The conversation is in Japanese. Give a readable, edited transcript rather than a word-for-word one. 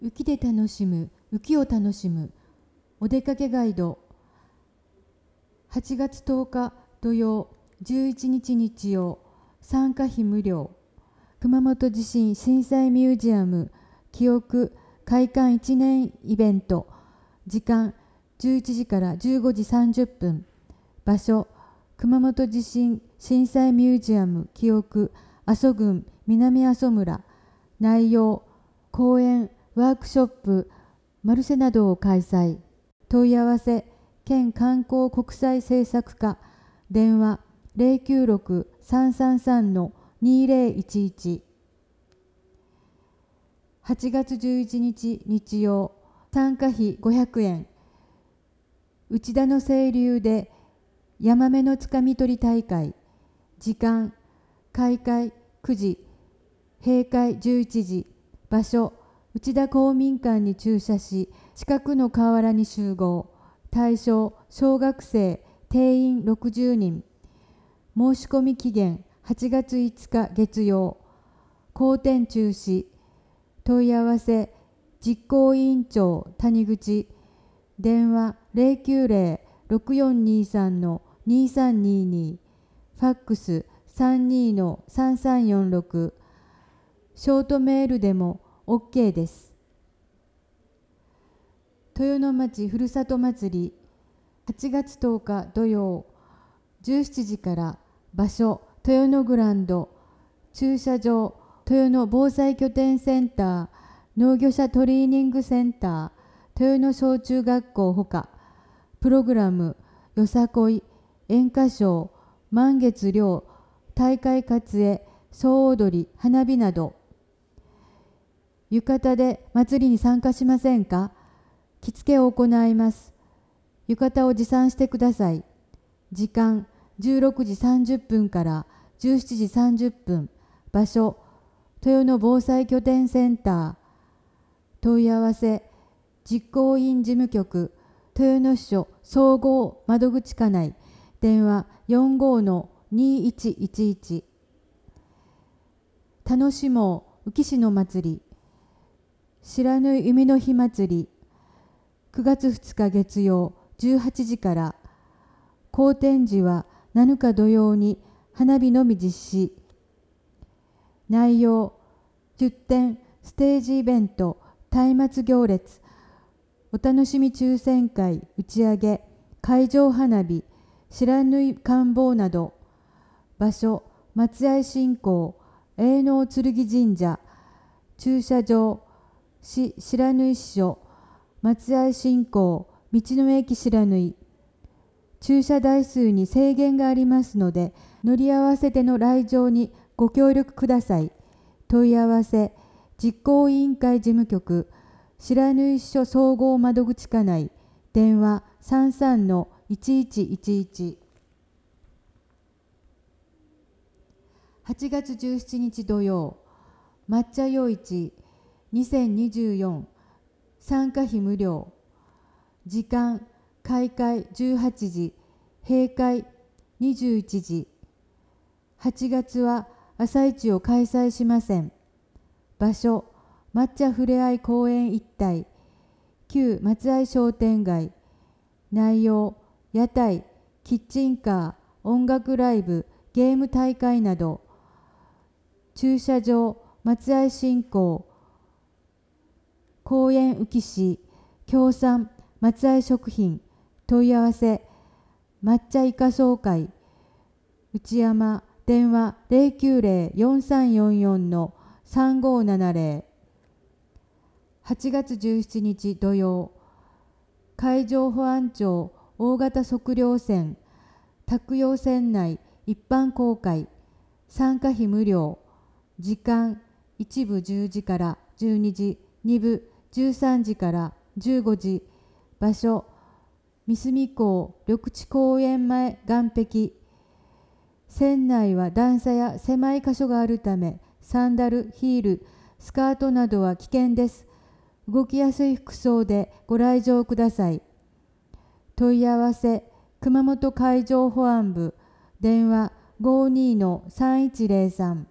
浮きで楽しむ、浮きを楽しむ、お出かけガイド。8月10日土曜、11日日曜、参加費無料。熊本地震震災ミュージアム記憶開館1年イベント。時間11時から15時30分。場所熊本地震震災ミュージアム記憶阿蘇郡南阿蘇村。内容講演ワークショップ、マルシェなどを開催。問い合わせ、県観光国際政策課、電話096-333-2011。8月11日日曜、参加費500円。内田の清流でヤマメのつかみ取り大会。時間、開会9時、閉会11時。場所、内田公民館に駐車し、近くの河原に集合。対象、小学生、定員60人。申し込み期限、8月5日月曜。後天中止。問い合わせ、実行委員長、谷口。電話、090-6423-2322。ファックス、32-3346。ショートメールでも OK です。豊野町ふるさと祭り8月10日土曜17時から。場所豊野グランド。駐車場豊野防災拠点センター、農業者トレーニングセンター、豊野小中学校ほか。プログラムよさこい、演歌賞、満月漁、大会活営、総踊り、花火など。浴衣で祭りに参加しませんか？着付けを行います。浴衣を持参してください。時間16時30分から17時30分。場所豊野防災拠点センター。問い合わせ、実行委員事務局豊野支所総合窓口課内。電話45-2111。楽しもう浮市の祭り。白縫海の日祭り。9月2日月曜18時から。後天時は7日土曜に花火のみ実施。内容、出展、ステージイベント、松明行列、お楽しみ抽選会、打ち上げ、海上花火、白縫観望など。場所、松合信仰、営農剣神社。駐車場、市白縫支所、松合信仰、道の駅白縫。駐車台数に制限がありますので、乗り合わせての来場にご協力ください。問い合わせ、実行委員会事務局、白縫支所総合窓口課内。電話33-1111。8月17日土曜、抹茶夜市2024。参加費無料。時間、開会18時、閉会21時。8月は朝市を開催しません。場所、抹茶ふれあい公園一帯、旧松合商店街。内容、屋台、キッチンカー、音楽ライブ、ゲーム大会など。駐車場、松合信仰、公園浮市、協賛、松合食品。問い合わせ、抹茶イカ総会、内山。電話090-4344-3570。8月17日土曜、海上保安庁大型測量船卓洋船内一般公開。参加費無料。時間、1部10時から12時、2部13時から15時。場所、三隅港緑地公園前岸壁。船内は段差や狭い箇所があるため、サンダル、ヒール、スカートなどは危険です。動きやすい服装でご来場ください。問い合わせ、熊本海上保安部。電話52-3103。